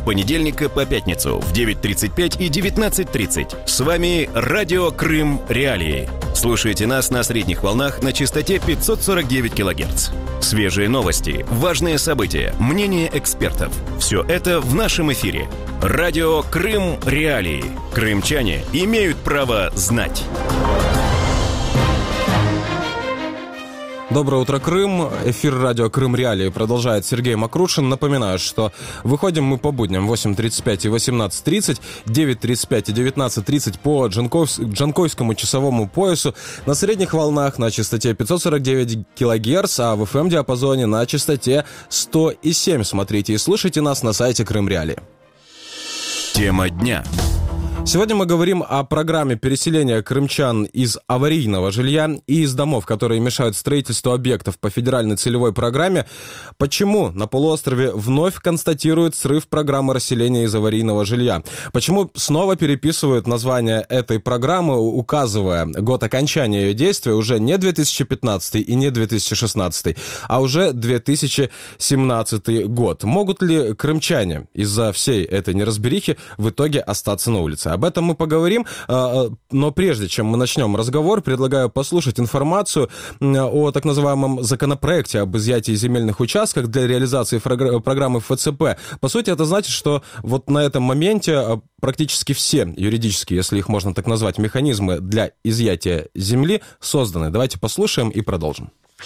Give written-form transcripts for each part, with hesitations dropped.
с понедельника по пятницу в 9:35 и 19:30. С вами Радио Крым Реалии. Слушайте нас на средних волнах на частоте 549 кГц. Свежие новости, важные события, мнения экспертов. Все это в нашем эфире. Радио Крым Реалии. Крымчане имеют право знать. Доброе утро, Крым. Эфир радио Крым Реалии продолжает Сергей Макрушин. Напоминаю, что выходим мы по будням 8:35 и 18:30, 9:35 и 19:30 по Джанкойскому часовому поясу на средних волнах на частоте 549 кГц, а в FM-диапазоне на частоте 100,7. Смотрите и слушайте нас на сайте Крым Реалии. Тема дня. Сегодня мы говорим о программе переселения крымчан из аварийного жилья и из домов, которые мешают строительству объектов по федеральной целевой программе. Почему на полуострове вновь констатируют срыв программы расселения из аварийного жилья? Почему снова переписывают название этой программы, указывая год окончания ее действия уже не 2015 и не 2016, а уже 2017 год? Могут ли крымчане из-за всей этой неразберихи в итоге остаться на улице? Об этом мы поговорим, но прежде чем мы начнем разговор, предлагаю послушать информацию о так называемом законопроекте об изъятии земельных участков для реализации программы ФЦП. По сути, это значит, что вот на этом моменте практически все юридические, если их можно так назвать, механизмы для изъятия земли созданы. Давайте послушаем и продолжим.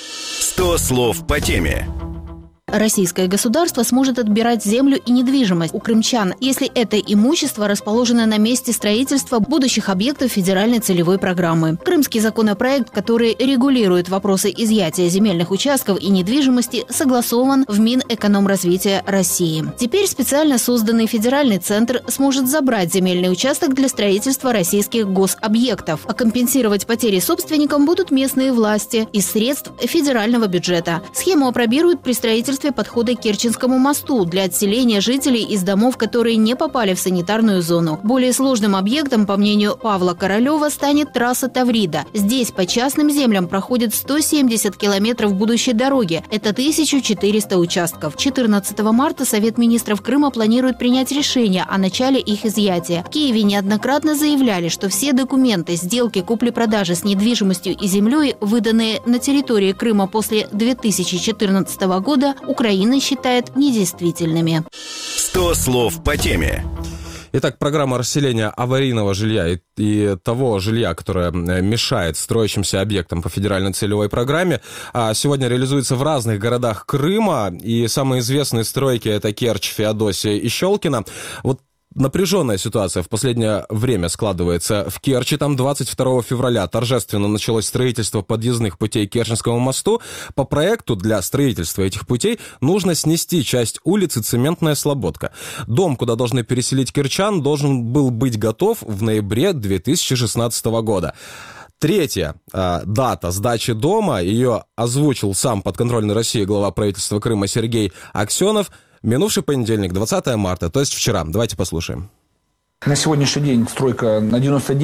100 слов по теме. Российское государство сможет отбирать землю и недвижимость у крымчан, если это имущество расположено на месте строительства будущих объектов федеральной целевой программы. Крымский законопроект, который регулирует вопросы изъятия земельных участков и недвижимости, согласован в Минэкономразвития России. Теперь специально созданный федеральный центр сможет забрать земельный участок для строительства российских гособъектов, а компенсировать потери собственникам будут местные власти из средств федерального бюджета. Схему апробируют при строительстве подхода к Керченскому мосту для отселения жителей из домов, которые не попали в санитарную зону. Более сложным объектом, по мнению Павла Королева, станет трасса Таврида. Здесь по частным землям проходит 170 километров будущей дороги. Это 1400 участков. 14 марта Совет министров Крыма планирует принять решение о начале их изъятия. В Киеве неоднократно заявляли, что все документы, сделки купли-продажи с недвижимостью и землей, выданные на территории Крыма после 2014 года, Украина считает недействительными. 100 слов по теме. Итак, программа расселения аварийного жилья и того жилья, которое мешает строящимся объектам по федеральной целевой программе, сегодня реализуется в разных городах Крыма. И самые известные стройки — это Керчь, Феодосия и Щелкино. Вот напряженная ситуация в последнее время складывается в Керчи. Там 22 февраля торжественно началось строительство подъездных путей к Керченскому мосту. По проекту для строительства этих путей нужно снести часть улицы Цементная Слободка. Дом, куда должны переселить керчан, должен был быть готов в ноябре 2016 года. Третья дата сдачи дома, ее озвучил сам подконтрольный России глава правительства Крыма Сергей Аксенов, минувший понедельник, 20 марта, то есть вчера. Давайте послушаем. На сегодняшний день стройка на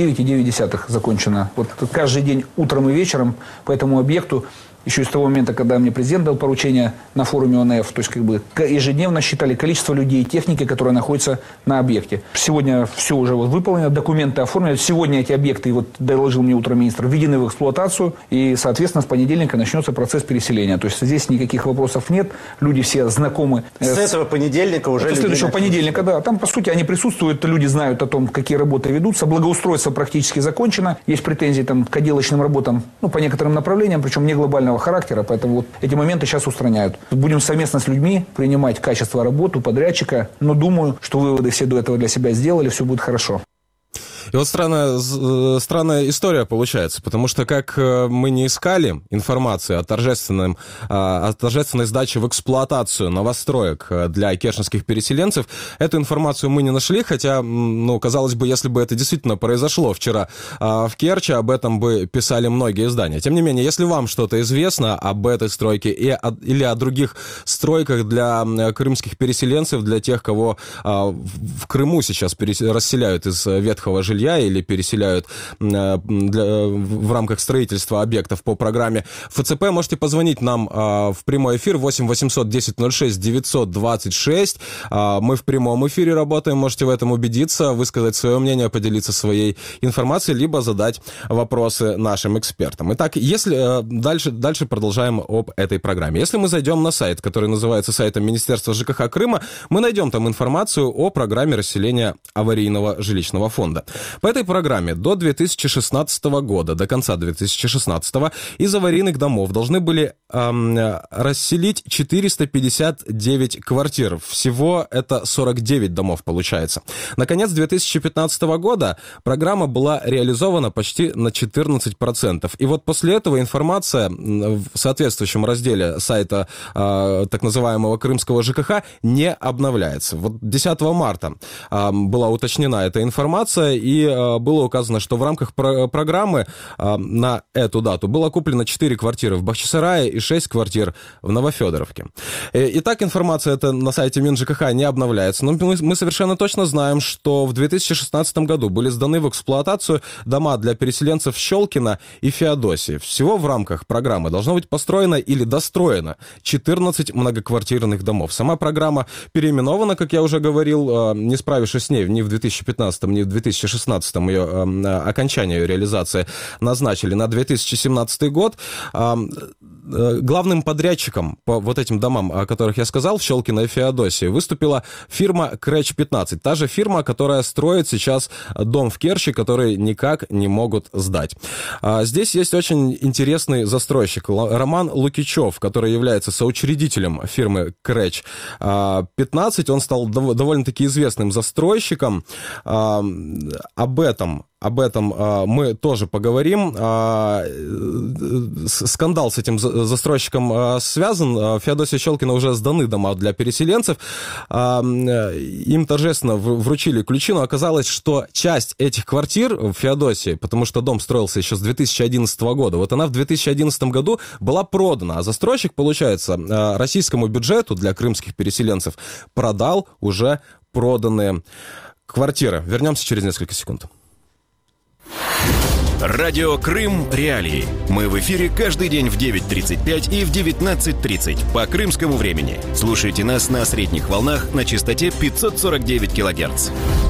99,9 закончена. Вот каждый день утром и вечером по этому объекту, еще с того момента, когда мне президент дал поручение на форуме ОНФ, то есть ежедневно считали количество людей и техники, которые находятся на объекте. Сегодня все уже выполнено, документы оформлены. Сегодня эти объекты, доложил мне утром министр, введены в эксплуатацию. И, соответственно, с понедельника начнется процесс переселения. То есть здесь никаких вопросов нет. Люди все знакомы. С этого понедельника уже... С следующего понедельника, да. Там, по сути, они присутствуют, люди знают о том, какие работы ведутся. Благоустройство практически закончено. Есть претензии к отделочным работам, по некоторым направлениям, причем не глобального характера, поэтому эти моменты сейчас устраняют. Будем совместно с людьми принимать качество работы подрядчика, но думаю, что выводы все до этого для себя сделали, все будет хорошо. И вот странная история получается, потому что как мы не искали информации о торжественной сдаче в эксплуатацию новостроек для керченских переселенцев, эту информацию мы не нашли, хотя, казалось бы, если бы это действительно произошло вчера в Керчи, об этом бы писали многие издания. Тем не менее, если вам что-то известно об этой стройке или о других стройках для крымских переселенцев, для тех, кого в Крыму сейчас расселяют из ветхого жилья, жилья или переселяют в рамках строительства объектов по программе ФЦП, можете позвонить нам в прямой эфир 8 800 10 06 926. Мы в прямом эфире работаем, можете в этом убедиться, высказать свое мнение, поделиться своей информацией, либо задать вопросы нашим экспертам. Итак, если дальше продолжаем об этой программе. Если мы зайдем на сайт, который называется сайтом Министерства ЖКХ Крыма, мы найдем там информацию о программе расселения аварийного жилищного фонда. По этой программе до 2016 года, до конца 2016 из аварийных домов должны были расселить 459 квартир. Всего это 49 домов получается. Наконец 2015 года программа была реализована почти на 14%. И вот после этого информация в соответствующем разделе сайта так называемого крымского ЖКХ не обновляется. Вот 10 марта была уточнена эта информация, и было указано, что в рамках программы на эту дату было куплено 4 квартиры в Бахчисарае и 6 квартир в Новофедоровке. Итак, информация эта на сайте МинЖКХ не обновляется, но мы совершенно точно знаем, что в 2016 году были сданы в эксплуатацию дома для переселенцев Щелкина и Феодосии. Всего в рамках программы должно быть построено или достроено 14 многоквартирных домов. Сама программа переименована, как я уже говорил, не справившись с ней ни в 2015, ни в 2016 ее окончание ее реализации назначили на 2017 год. Главным подрядчиком по вот этим домам, о которых я сказал, в Щелкино и Феодосии, выступила фирма Крэч-15. Та же фирма, которая строит сейчас дом в Керчи, который никак не могут сдать. Здесь есть очень интересный застройщик. Роман Лукичев, который является соучредителем фирмы Крэч-15. Он стал довольно-таки известным застройщиком. Об этом мы тоже поговорим. Скандал с этим застройщиком связан. Феодосия Щелкина уже сданы дома для переселенцев. Им торжественно вручили ключи, но оказалось, что часть этих квартир в Феодосии, потому что дом строился еще с 2011 года, вот она в 2011 году была продана, а застройщик, получается, российскому бюджету для крымских переселенцев продал уже проданные квартиры. Вернемся через несколько секунд. Радио Крым Реалии. Мы в эфире каждый день в 9:35 и в 19:30 по крымскому времени. Слушайте нас на средних волнах на частоте 549 кГц.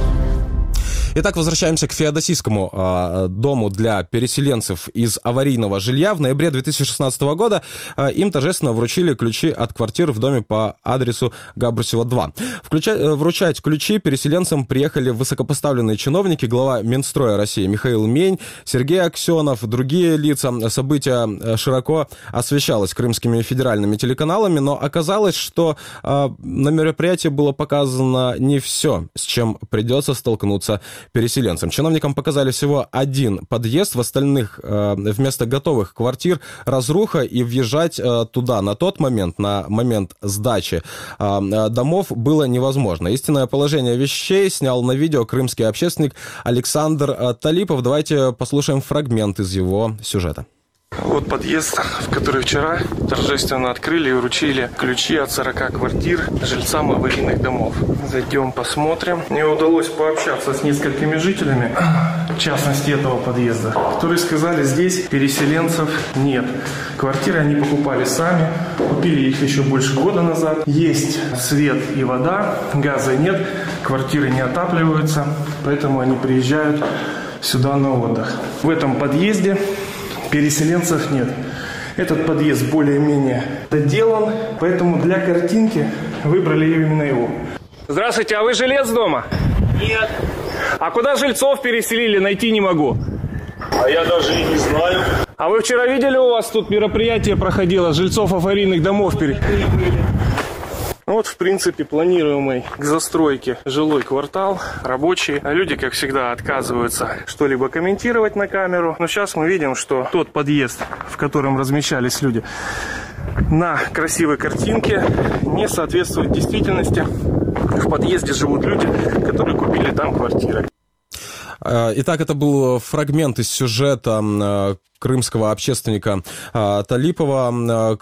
Итак, возвращаемся к феодосийскому дому для переселенцев из аварийного жилья. В ноябре 2016 года им торжественно вручили ключи от квартир в доме по адресу Габрусева 2. Вручать ключи переселенцам приехали высокопоставленные чиновники, глава Минстроя России Михаил Мень, Сергей Аксенов, другие лица. Событие широко освещалось крымскими федеральными телеканалами, но оказалось, что на мероприятии было показано не все, с чем придется столкнуться переселенцам. Чиновникам показали всего один подъезд, в остальных вместо готовых квартир разруха, и въезжать туда на тот момент, на момент сдачи домов, было невозможно. Истинное положение вещей снял на видео крымский общественник Александр Талипов. Давайте послушаем фрагмент из его сюжета. Вот подъезд, в который вчера торжественно открыли и вручили ключи от 40 квартир жильцам аварийных домов. Зайдем, посмотрим. Мне удалось пообщаться с несколькими жителями, в частности этого подъезда, которые сказали, здесь переселенцев нет. Квартиры они покупали сами, купили их еще больше года назад. Есть свет и вода, газа нет, квартиры не отапливаются, поэтому они приезжают сюда на отдых. В этом подъезде переселенцев нет. Этот подъезд более-менее доделан, поэтому для картинки выбрали именно его. Здравствуйте, а вы жилец дома? Нет. А куда жильцов переселили, найти не могу. А я даже и не знаю. А вы вчера видели, у вас тут мероприятие проходило, жильцов аварийных домов Вот, в принципе, планируемый к застройке жилой квартал, рабочие. Люди, как всегда, отказываются что-либо комментировать на камеру. Но сейчас мы видим, что тот подъезд, в котором размещались люди, на красивой картинке не соответствует действительности. В подъезде живут люди, которые купили там квартиры. Итак, это был фрагмент из сюжета крымского общественника Талипова.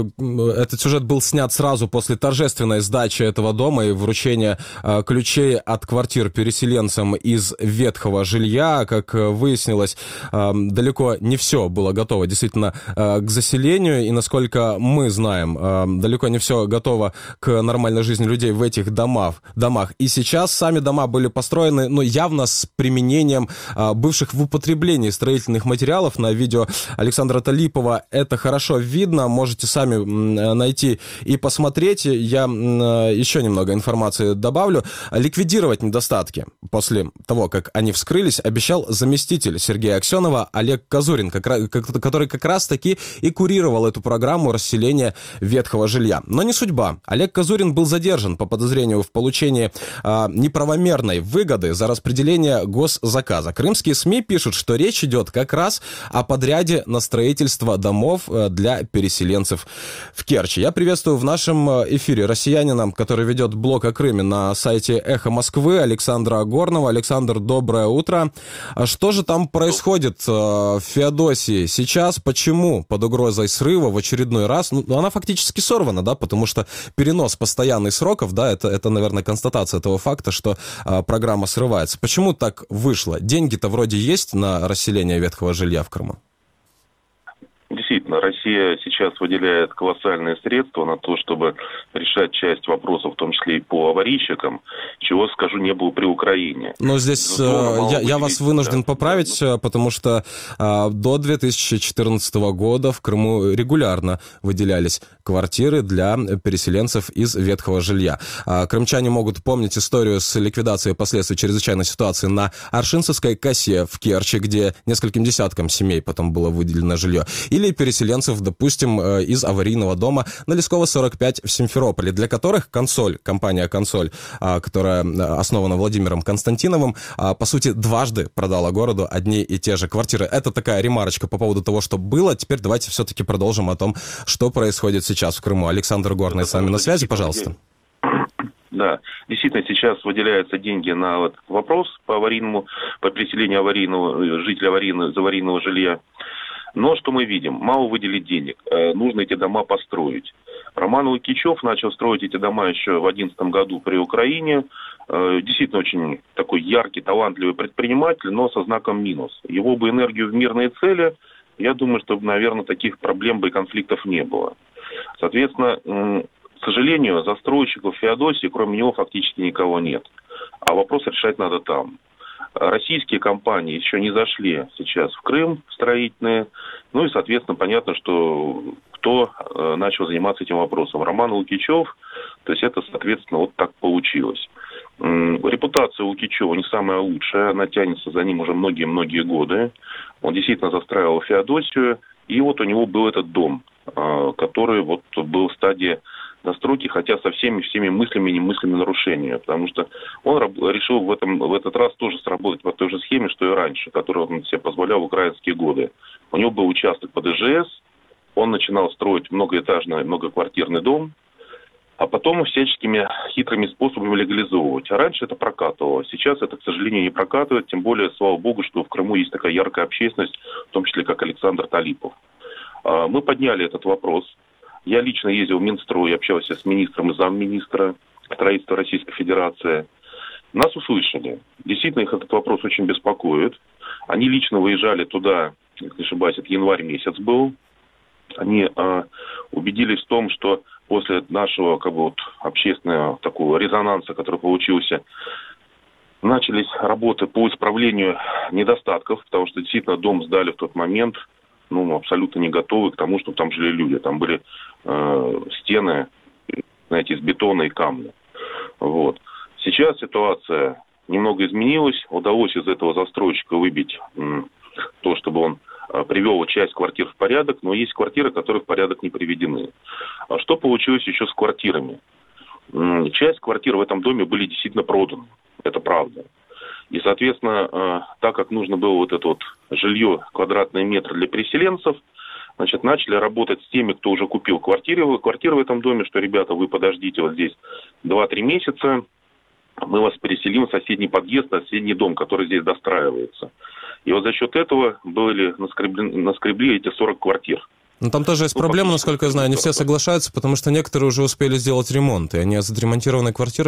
Этот сюжет был снят сразу после торжественной сдачи этого дома и вручения ключей от квартир переселенцам из ветхого жилья. Как выяснилось, далеко не все было готово действительно к заселению, и, насколько мы знаем, далеко не все готово к нормальной жизни людей в этих домах. И сейчас сами дома были построены, явно с применением бывших в употреблении строительных материалов. На видео Александра Талипова это хорошо видно, можете сами найти и посмотреть. Я еще немного информации добавлю. Ликвидировать недостатки после того, как они вскрылись, обещал заместитель Сергея Аксенова Олег Козурин, который как раз-таки и курировал эту программу расселения ветхого жилья. Но не судьба. Олег Козурин был задержан по подозрению в получении неправомерной выгоды за распределение госзаказа. Крымские СМИ пишут, что речь идет как раз о подряде на строительство домов для переселенцев в Керчи. Я приветствую в нашем эфире россиянина, который ведет блог о Крыме на сайте «Эхо Москвы», Александра Горного. Александр, доброе утро. Что же там происходит в Феодосии сейчас? Почему под угрозой срыва в очередной раз? Она фактически сорвана, да, потому что перенос постоянных сроков, да, это, наверное, констатация этого факта, что программа срывается. Почему так вышло? Деньги-то вроде есть на расселение ветхого жилья в Крыму? Действительно, Россия сейчас выделяет колоссальные средства на то, чтобы решать часть вопросов, в том числе и по аварийщикам, чего, скажу, не было при Украине. Но здесь я вас вынужден поправить, потому что до 2014 года в Крыму регулярно выделялись квартиры для переселенцев из ветхого жилья. Крымчане могут помнить историю с ликвидацией последствий чрезвычайной ситуации на Аршинцевской косе в Керчи, где нескольким десяткам семей потом было выделено жилье. Или переселенцев, допустим, из аварийного дома на Лесково 45 в Симферополе, для которых компания «Консоль», которая основана Владимиром Константиновым, по сути, дважды продала городу одни и те же квартиры. Это такая ремарочка по поводу того, что было. Теперь давайте все-таки продолжим о том, что происходит сейчас в Крыму. Александр Горный с вами на связи, пожалуйста. Да, действительно, сейчас выделяются деньги на вопрос по переселению жителей из аварийного жилья. Но что мы видим? Мало выделить денег. Нужно эти дома построить. Роман Лукичев начал строить эти дома еще в 2011 году при Украине. Действительно очень такой яркий, талантливый предприниматель, но со знаком минус. Его бы энергию в мирные цели, я думаю, что, наверное, таких проблем бы и конфликтов не было. Соответственно, к сожалению, застройщиков в Феодосии, кроме него, фактически никого нет. А вопрос решать надо там. Российские компании еще не зашли сейчас в Крым строительные. Ну и, соответственно, понятно, что кто начал заниматься этим вопросом. Роман Лукичев. То есть это, соответственно, вот так получилось. Репутация Лукичева не самая лучшая. Она тянется за ним уже многие-многие годы. Он действительно застраивал Феодосию. И вот у него был этот дом, который вот был в стадии настройки, хотя со всеми мыслями и немыслимыми нарушениями, потому что он решил в этот раз тоже сработать по той же схеме, что и раньше, которую он себе позволял в украинские годы. У него был участок под ИЖС, он начинал строить многоэтажный, многоквартирный дом, а потом всяческими хитрыми способами легализовывать. А раньше это прокатывало. Сейчас это, к сожалению, не прокатывает, тем более, слава богу, что в Крыму есть такая яркая общественность, в том числе как Александр Талипов. Мы подняли этот вопрос. Я лично ездил в Минстрой, общался с министром и замминистра строительства Российской Федерации. Нас услышали. Действительно, их этот вопрос очень беспокоит. Они лично выезжали туда, если не ошибаюсь, это январь месяц был. Они убедились в том, что после нашего общественного такого резонанса, который получился, начались работы по исправлению недостатков, потому что действительно дом сдали в тот момент абсолютно не готовы к тому, что там жили люди. Там были стены, знаете, из бетона и камня. Вот. Сейчас ситуация немного изменилась. Удалось из этого застройщика выбить то, чтобы он привел часть квартир в порядок, но есть квартиры, которые в порядок не приведены. А что получилось еще с квартирами? Часть квартир в этом доме были действительно проданы. Это правда. И, соответственно, так как нужно было вот это жилье, квадратные метры для переселенцев, начали работать с теми, кто уже купил квартиры в этом доме, что, ребята, вы подождите вот здесь 2-3 месяца, мы вас переселим в соседний подъезд, в соседний дом, который здесь достраивается. И вот за счет этого наскребли эти 40 квартир. Но там тоже есть проблема, насколько я знаю, не все соглашаются, потому что некоторые уже успели сделать ремонт, и они от отремонтированной квартиры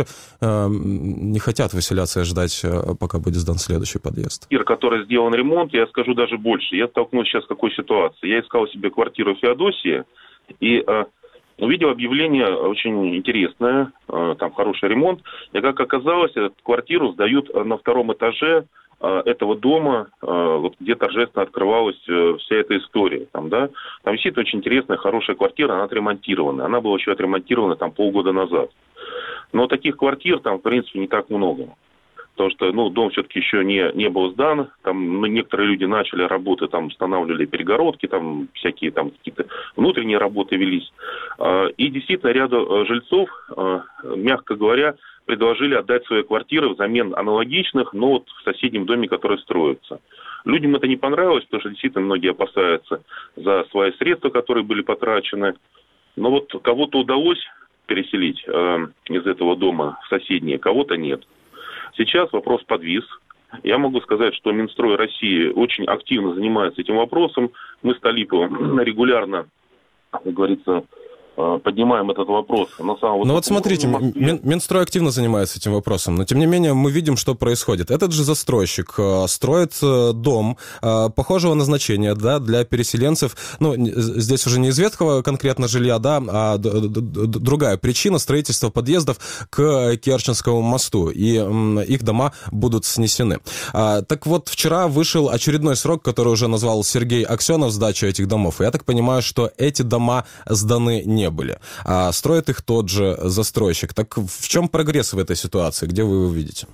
не хотят выселяться и ждать, пока будет сдан следующий подъезд. Который сделан ремонт, я скажу даже больше. Я столкнулся сейчас с какой ситуацией. Я искал себе квартиру в Феодосии и увидел объявление очень интересное, там хороший ремонт. И как оказалось, эту квартиру сдают на втором этаже этого дома, вот, где торжественно открывалась вся эта история. Там действительно очень интересная, хорошая квартира, она отремонтирована. Она была еще отремонтирована там полгода назад. Но таких квартир там, в принципе, не так много. Потому что дом все-таки еще не был сдан. Там некоторые люди начали работы, там устанавливали перегородки, там всякие там какие-то внутренние работы велись. И действительно ряду жильцов, мягко говоря, предложили отдать свои квартиры взамен аналогичных, но вот в соседнем доме, который строится. Людям это не понравилось, потому что действительно многие опасаются за свои средства, которые были потрачены. Но вот кого-то удалось переселить из этого дома в соседние, кого-то нет. Сейчас вопрос подвис. Я могу сказать, что Минстрой России очень активно занимается этим вопросом. Мы с Талиповым регулярно, как говорится, поднимаем этот вопрос. Вот смотрите, Минстрой активно занимается этим вопросом, но тем не менее мы видим, что происходит. Этот же застройщик строит дом похожего назначения, да, для переселенцев. Здесь уже не из ветхого конкретно жилья, да, а другая причина — строительства подъездов к Керченскому мосту, и их дома будут снесены. Так вот, вчера вышел очередной срок, который уже назвал Сергей Аксенов, сдачи этих домов. И я так понимаю, что эти дома сданы не были. А строит их тот же застройщик. Так в чем прогресс в этой ситуации? Где вы его видите?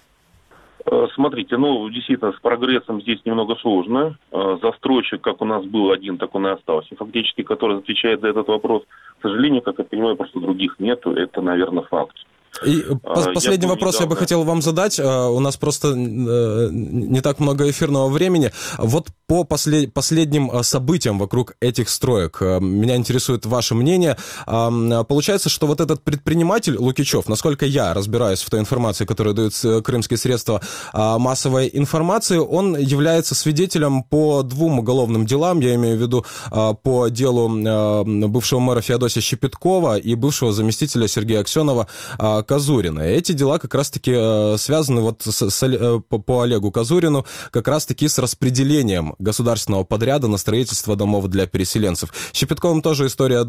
Смотрите, действительно, с прогрессом здесь немного сложно. Застройщик, как у нас был один, так он и остался. Фактически, который отвечает за этот вопрос, к сожалению, как я понимаю, просто других нету. Это, наверное, факт. И последний вопрос я бы хотел вам задать. У нас просто не так много эфирного времени. Вот по последним событиям вокруг этих строек меня интересует ваше мнение. Получается, что вот этот предприниматель Лукичев, насколько я разбираюсь в той информации, которую дают крымские средства массовой информации, он является свидетелем по 2 уголовным делам. Я имею в виду по делу бывшего мэра Феодосия Щепеткова и бывшего заместителя Сергея Аксенова Козурина. Эти дела как раз-таки связаны по Олегу Козурину как раз-таки с распределением государственного подряда на строительство домов для переселенцев. С Щепетковым тоже история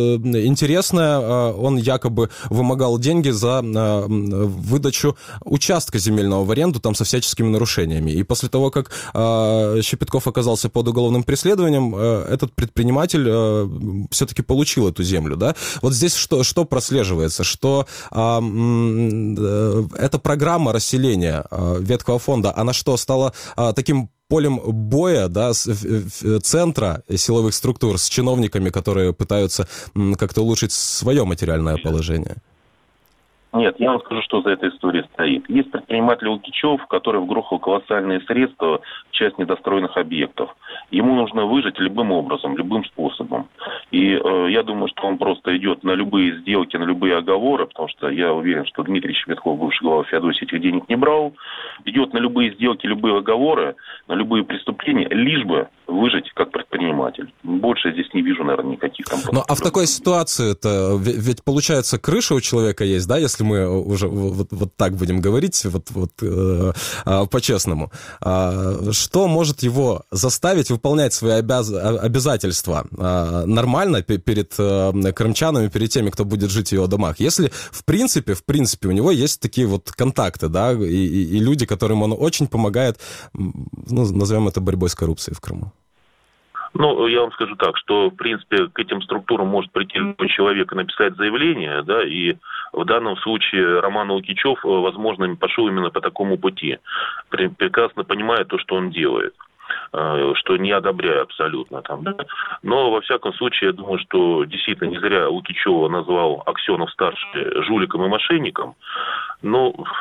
интересная. Он якобы вымогал деньги за выдачу участка земельного в аренду, там со всяческими нарушениями. И после того, как Щепетков оказался под уголовным преследованием, этот предприниматель все-таки получил эту землю. Да? Вот здесь что прослеживается? Что эта программа расселения ветхого фонда, она что, стала таким полем боя, да, центра силовых структур с чиновниками, которые пытаются как-то улучшить свое материальное положение? Нет, я вам скажу, что за этой историей стоит. Есть предприниматель Лукичев, который вгрохал колоссальные средства в часть недостроенных объектов. Ему нужно выжить любым образом, любым способом. И я думаю, что он просто идет на любые сделки, на любые оговоры, потому что я уверен, что Дмитрий Щепетков, бывший глава Феодосии, этих денег не брал. Идет на любые сделки, любые оговоры, на любые преступления, лишь бы выжить как предприниматель. Больше я здесь не вижу, наверное, никаких там... Ну, а в такой ситуации-то, ведь получается, крыша у человека есть, да, если мы уже вот так будем говорить, по-честному. Что может его заставить выполнять свои обязательства нормально перед крымчанами, перед теми, кто будет жить в его домах? Если, в принципе, у него есть такие вот контакты, да, и люди, которым он очень помогает, назовем это борьбой с коррупцией в Крыму. Ну, я вам скажу так, что, в принципе, к этим структурам может прийти любой человек и написать заявление, да, и в данном случае Роман Лукичев, возможно, пошел именно по такому пути, прекрасно понимая то, что он делает, что не одобряю абсолютно там, да. Но, во всяком случае, я думаю, что действительно не зря Лукичева назвал Аксенов-старший жуликом и мошенником, но...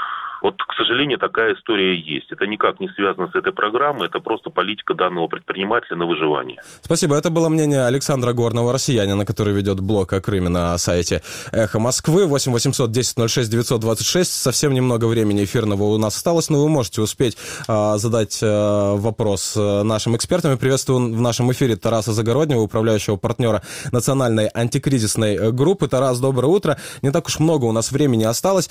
Вот, к сожалению, такая история есть. Это никак не связано с этой программой, это просто политика данного предпринимателя на выживание. Спасибо. Это было мнение Александра Горного, россиянина, который ведет блог о Крыме на сайте «Эхо Москвы». 8 800 10 06 926. Совсем немного времени эфирного у нас осталось, но вы можете успеть задать вопрос нашим экспертам. Я приветствую в нашем эфире Тараса Загороднего, управляющего партнера национальной антикризисной группы. Тарас, доброе утро. Не так уж много у нас времени осталось.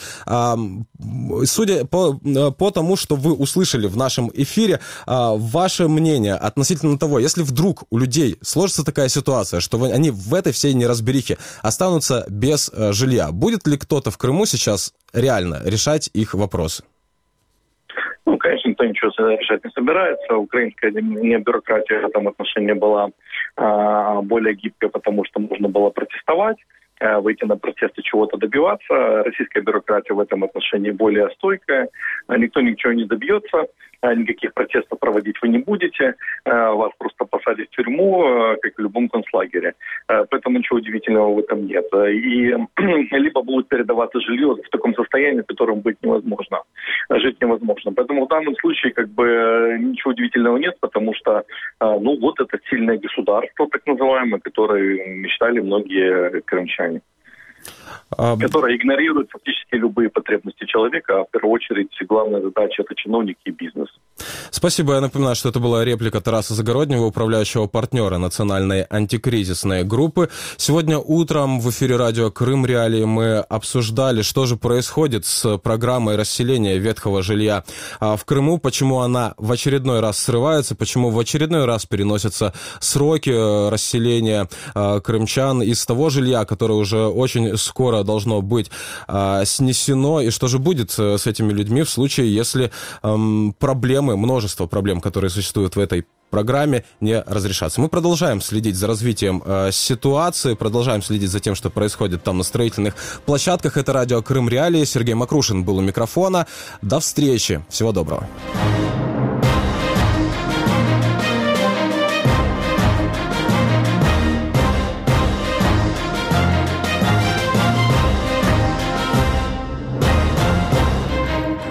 Судя по тому, что вы услышали в нашем эфире, ваше мнение относительно того, если вдруг у людей сложится такая ситуация, что они в этой всей неразберихе останутся без жилья, будет ли кто-то в Крыму сейчас реально решать их вопросы? Ну, конечно, никто ничего решать не собирается. Украинская бюрократия в этом отношении была более гибкая, потому что можно было протестовать, выйти на протесты, чего-то добиваться. Российская бюрократия в этом отношении более стойкая. Никто ничего не добьется, никаких протестов проводить вы не будете. Вас просто посадят в тюрьму, как в любом концлагере. Поэтому ничего удивительного в этом нет. И либо будет передаваться жилье в таком состоянии, в котором быть невозможно, жить невозможно. Поэтому в данном случае ничего удивительного нет, потому что вот это сильное государство, так называемое, которое мечтали многие крымчане. Которая игнорирует фактически любые потребности человека, а в первую очередь главная задача – это чиновники и бизнес. Спасибо. Я напоминаю, что это была реплика Тараса Загороднего, управляющего партнера национальной антикризисной группы. Сегодня утром в эфире радио «Крым Реалии» мы обсуждали, что же происходит с программой расселения ветхого жилья в Крыму, почему она в очередной раз срывается, почему в очередной раз переносятся сроки расселения крымчан из того жилья, которое уже очень скоро должно быть снесено, и что же будет с этими людьми в случае, если множество проблем, которые существуют в этой программе, не разрешатся. Мы продолжаем следить за развитием ситуации, продолжаем следить за тем, что происходит там на строительных площадках. Это радио «Крым Реалии». Сергей Макрушин был у микрофона. До встречи. Всего доброго.